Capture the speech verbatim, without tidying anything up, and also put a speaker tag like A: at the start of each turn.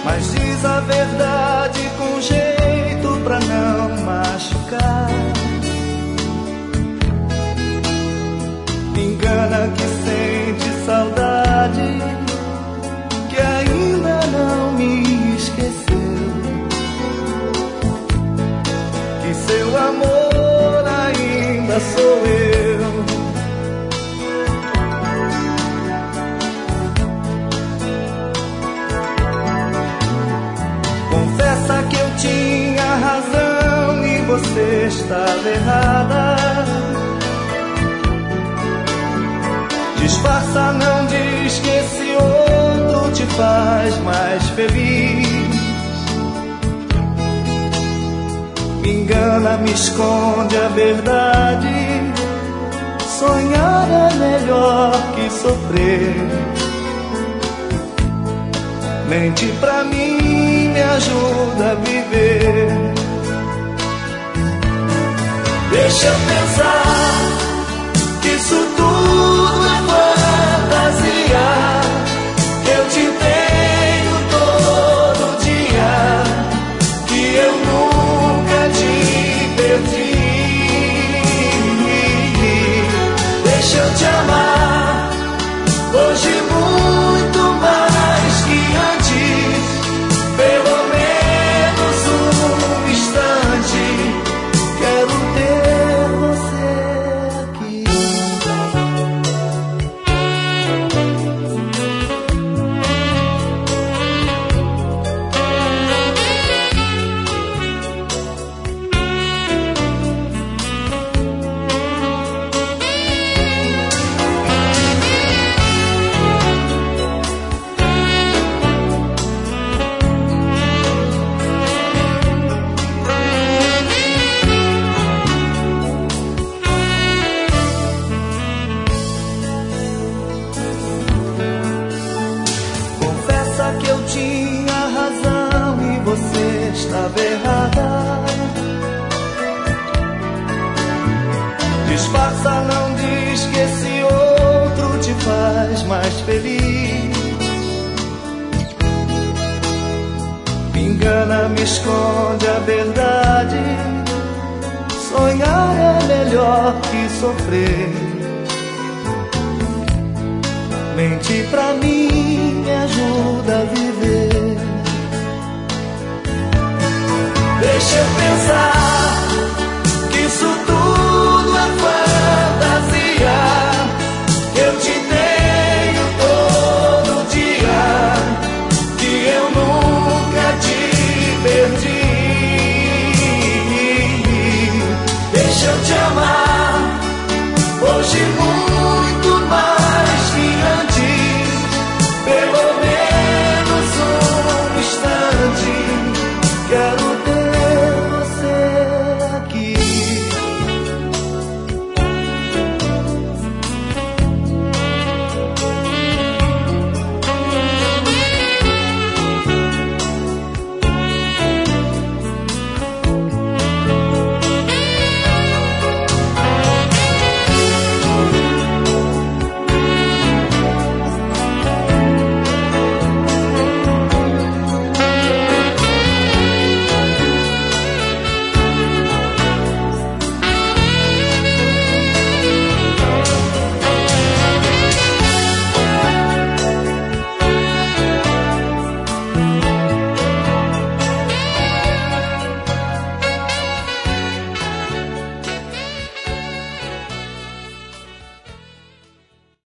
A: mas diz a verdade com jeito pra não machucar. Me engana que sente saudade, que ainda não me esqueceu, que seu amor ainda sou eu. Confessa que eu tinha razão e você estava errada. Disfarça, não diz que esse outro te faz mais feliz. Me engana, me esconde a verdade. Sonhar é melhor que sofrer. Mente pra mim, me ajuda a viver. Deixa eu pensar que isso tudo é fantasia, que eu te tenho todo dia, que eu nunca te perdi. Deixa eu te amar hoje muito mais que antes, pelo menos um instante. Quero ter você aqui. Confessa que eu tinha razão e você estava errada. Disfarça, não diz que esse outro te faz mais feliz. Me engana, me esconde a verdade. Sonhar é melhor que sofrer. Mente pra mim, me ajuda